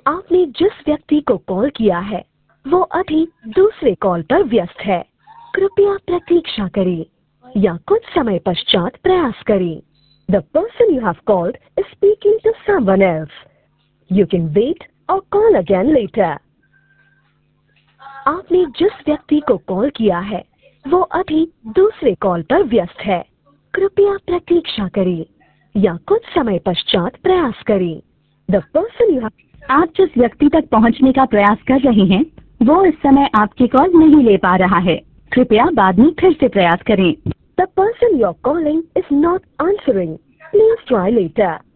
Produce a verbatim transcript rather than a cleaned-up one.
आपने जिस व्यक्ति को कॉल किया है वो अभी दूसरे कॉल पर व्यस्त है। कृपया प्रतीक्षा करें या कुछ समय पश्चात प्रयास करें। The person you have called is speaking to someone else. You can wait or call again later. आपने जिस व्यक्ति को कॉल किया है वो अभी दूसरे कॉल पर व्यस्त है। कृपया प्रतीक्षा करें या कुछ समय पश्चात प्रयास करें। The person you have आप जिस व्यक्ति तक पहुंचने का प्रयास कर रहे हैं वो इस समय आपकी कॉल नहीं ले पा रहा है। कृपया बाद में फिर से प्रयास करें। The person you're calling is not answering. Please try later.